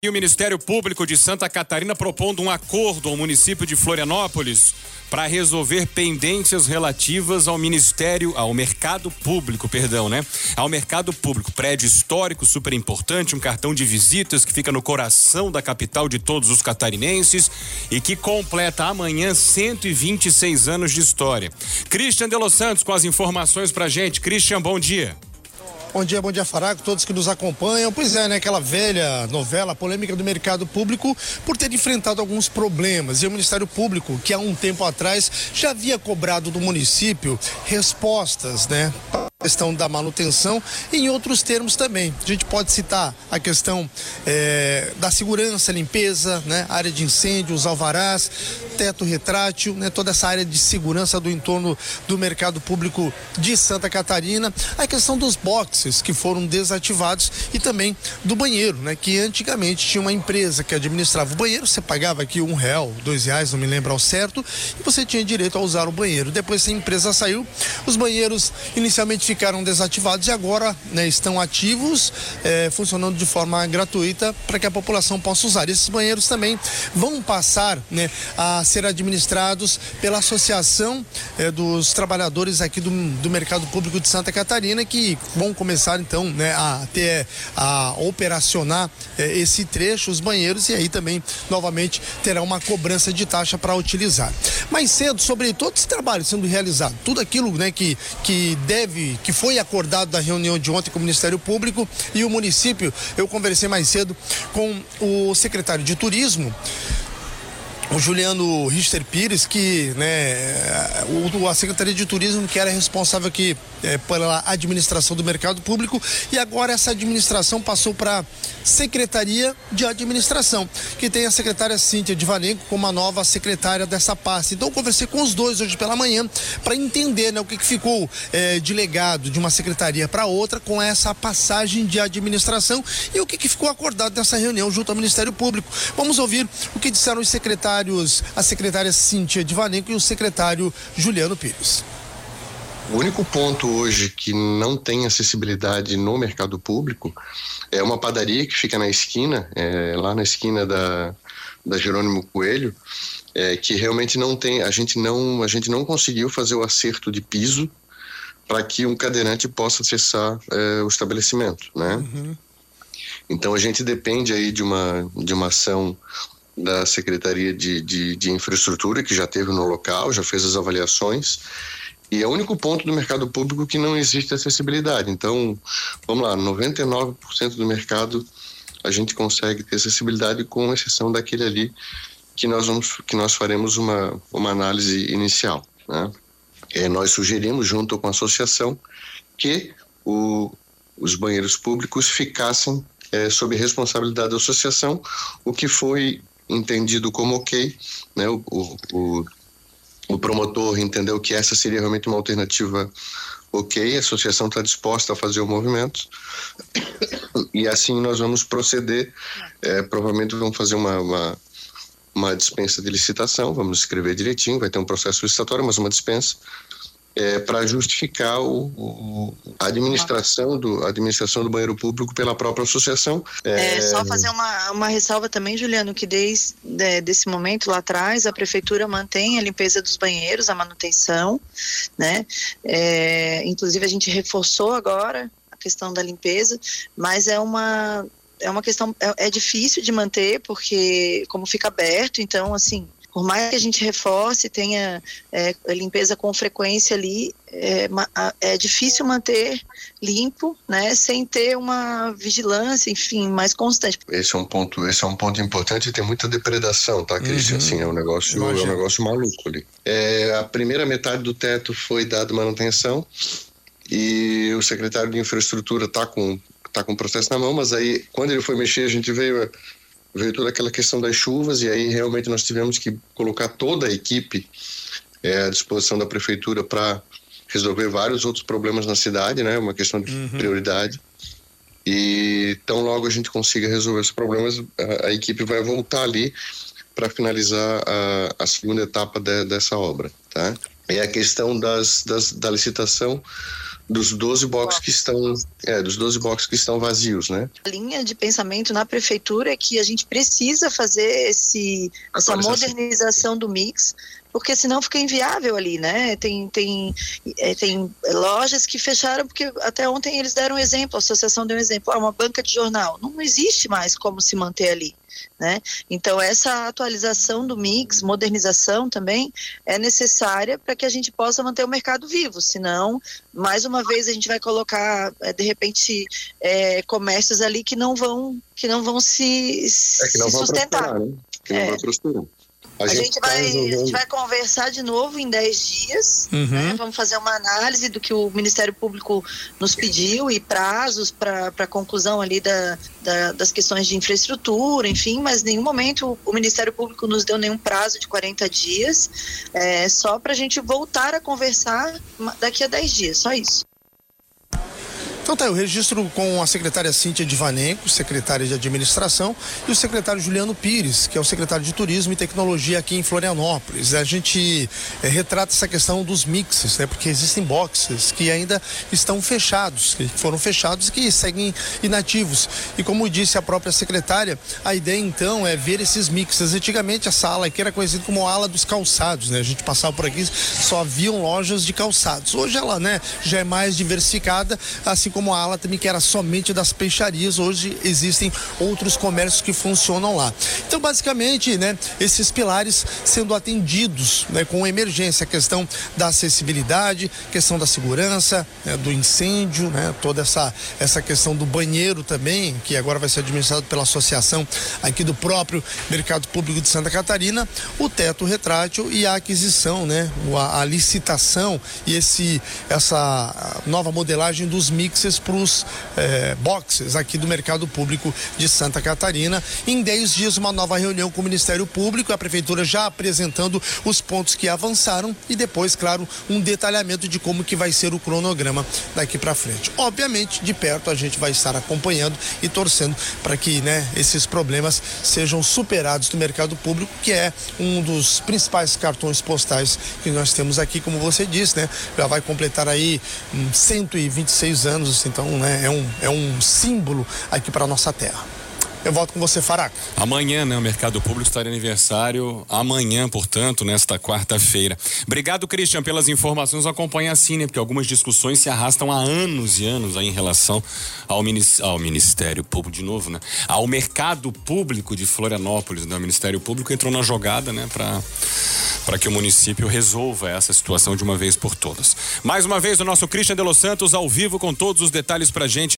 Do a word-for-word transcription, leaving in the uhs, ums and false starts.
E o Ministério Público de Santa Catarina propondo um acordo ao município de Florianópolis para resolver pendências relativas ao Ministério, ao mercado público, perdão, né? Ao mercado público, prédio histórico, super importante, um cartão de visitas que fica no coração da capital de todos os catarinenses e que completa amanhã cento e vinte e seis anos de história. Christian de Los Santos com as informações pra gente. Christian, bom dia. Bom dia, bom dia, Faraco, todos que nos acompanham. Pois é, né, aquela velha novela polêmica do mercado público por ter enfrentado alguns problemas. E o Ministério Público, que há um tempo atrás já havia cobrado do município respostas, né, para a questão da manutenção e em outros termos também. A gente pode citar a questão é, da segurança, limpeza, né, área de incêndio, os alvarás, teto retrátil, né, toda essa área de segurança do entorno do mercado público de Santa Catarina. A questão dos boxes que foram desativados e também do banheiro, né? Que antigamente tinha uma empresa que administrava o banheiro, você pagava aqui um real, dois reais, não me lembro ao certo, e você tinha direito a usar o banheiro. Depois essa empresa saiu, os banheiros inicialmente ficaram desativados e agora, né, estão ativos, eh, funcionando de forma gratuita para que a população possa usar. Esses banheiros também vão passar, né, a ser administrados pela Associação eh, dos Trabalhadores aqui do, do Mercado Público de Santa Catarina, que vão começar então, né, a ter, a operacionar eh, esse trecho, os banheiros, e aí também novamente terá uma cobrança de taxa para utilizar. Mais cedo, sobre todo esse trabalho sendo realizado, tudo aquilo, né, que, que deve, que foi acordado da reunião de ontem com o Ministério Público e o município, eu conversei mais cedo com o secretário de Turismo, o Juliano Richter Pires, que, né, o, a Secretaria de Turismo, que era responsável aqui é, pela administração do mercado público, e agora essa administração passou para Secretaria de Administração, que tem a secretária Cíntia Divanenko como a nova secretária dessa pasta. Então eu conversei com os dois hoje pela manhã para entender, né, o que, que ficou é, de legado de uma secretaria para outra com essa passagem de administração e o que, que ficou acordado nessa reunião junto ao Ministério Público. Vamos ouvir o que disseram os secretários, a secretária Cíntia Divanenko e o secretário Juliano Pires. O único ponto hoje que não tem acessibilidade no mercado público é uma padaria que fica na esquina, é, lá na esquina da, da Jerônimo Coelho, é, que realmente não tem, a gente não, a gente não conseguiu fazer o acerto de piso para que um cadeirante possa acessar é, o estabelecimento, né? Uhum. Então a gente depende aí de uma, de uma ação da Secretaria de, de, de Infraestrutura, que já esteve no local, já fez as avaliações, e é o único ponto do mercado público que não existe acessibilidade. Então, vamos lá, noventa e nove por cento do mercado a gente consegue ter acessibilidade, com exceção daquele ali que nós, vamos, que nós faremos uma, uma análise inicial, né? É, nós sugerimos, junto com a associação, que o, os banheiros públicos ficassem é, sob responsabilidade da associação, o que foi entendido como ok, né? O, o, o promotor entendeu que essa seria realmente uma alternativa ok, a associação está disposta a fazer o movimento e assim nós vamos proceder, é, provavelmente vamos fazer uma, uma, uma dispensa de licitação, vamos escrever direitinho, vai ter um processo licitatório, mas uma dispensa, É, para justificar o, o, a administração do, a administração do banheiro público pela própria associação. É, é só fazer uma, uma ressalva também, Juliano, que desde é, desse momento lá atrás a prefeitura mantém a limpeza dos banheiros, a manutenção, né? É, inclusive a gente reforçou agora a questão da limpeza, mas é uma, é uma questão, é, é difícil de manter, porque como fica aberto, então assim, por mais que a gente reforce, tenha é, limpeza com frequência ali, é, é difícil manter limpo, né, sem ter uma vigilância, enfim, mais constante. Esse é um ponto, esse é um ponto importante, e tem muita depredação, tá, Christian? Uhum. Assim, é um negócio, é um negócio maluco ali. É, a primeira metade do teto foi dado manutenção e o secretário de Infraestrutura tá com, tá com o processo na mão, mas aí, quando ele foi mexer, a gente veio... veio toda aquela questão das chuvas, e aí realmente nós tivemos que colocar toda a equipe é, à disposição da prefeitura para resolver vários outros problemas na cidade, né? Uma questão de uhum. prioridade. E tão logo a gente consiga resolver esses problemas, a, a equipe vai voltar ali para finalizar a, a segunda etapa de, dessa obra, tá? E a questão das, das, da licitação dos doze boxes que estão, é, dos doze boxes que estão vazios, né? A linha de pensamento na prefeitura é que a gente precisa fazer esse, essa modernização do mix, porque senão fica inviável ali, né? Tem, tem, é, tem lojas que fecharam porque até ontem eles deram um exemplo, a associação deu um exemplo, ah, uma banca de jornal, não existe mais como se manter ali, né? Então essa atualização do mix, modernização também é necessária para que a gente possa manter o mercado vivo, senão mais uma vez a gente vai colocar de repente é, comércios ali que não vão que não vão se, é que não se vão sustentar, né? Que não é. vão prosperar. A, a, gente gente tá vai, resolvendo... a gente vai conversar de novo em dez dias, uhum. né? Vamos fazer uma análise do que o Ministério Público nos pediu e prazos para a conclusão ali da, da, das questões de infraestrutura, enfim, mas em nenhum momento o, o Ministério Público nos deu nenhum prazo de quarenta dias, é, só para a gente voltar a conversar daqui a dez dias, só isso. Então tá, o registro com a secretária Cíntia Divanenko, secretária de administração, e o secretário Juliano Pires, que é o secretário de turismo e tecnologia aqui em Florianópolis. A gente é, retrata essa questão dos mixes, né? Porque existem boxes que ainda estão fechados, que foram fechados e que seguem inativos. E como disse a própria secretária, a ideia então é ver esses mixes. Antigamente essa ala aqui era conhecida como a ala dos calçados, né? A gente passava por aqui, só haviam lojas de calçados. Hoje ela, né, já é mais diversificada, assim como a ala também que era somente das peixarias, hoje existem outros comércios que funcionam lá. Então, basicamente, né, esses pilares sendo atendidos, né, com emergência, a questão da acessibilidade, questão da segurança, né, do incêndio, né, toda essa, essa questão do banheiro também, que agora vai ser administrado pela associação aqui do próprio Mercado Público de Santa Catarina, o teto retrátil e a aquisição, né, a, a licitação e esse, essa nova modelagem dos mix para os eh, boxes aqui do Mercado Público de Santa Catarina. Em dez dias, uma nova reunião com o Ministério Público, a Prefeitura já apresentando os pontos que avançaram e depois, claro, um detalhamento de como que vai ser o cronograma daqui para frente. Obviamente, de perto a gente vai estar acompanhando e torcendo para que, né, esses problemas sejam superados no Mercado Público, que é um dos principais cartões postais que nós temos aqui, como você disse, né? Já vai completar aí um, cento e vinte e seis anos. Então, né, é um, é um símbolo aqui para a nossa terra. Eu volto com você, Faraco. Amanhã, né, o Mercado Público está de aniversário. Amanhã, portanto, nesta quarta-feira. Obrigado, Christian, pelas informações. Acompanha assim, né, porque algumas discussões se arrastam há anos e anos aí em relação ao, ministério, ao Ministério Público, de novo, né? Ao Mercado Público de Florianópolis, né? O Ministério Público entrou na jogada, né, para para que o município resolva essa situação de uma vez por todas. Mais uma vez, o nosso Christian de Los Santos ao vivo com todos os detalhes pra gente.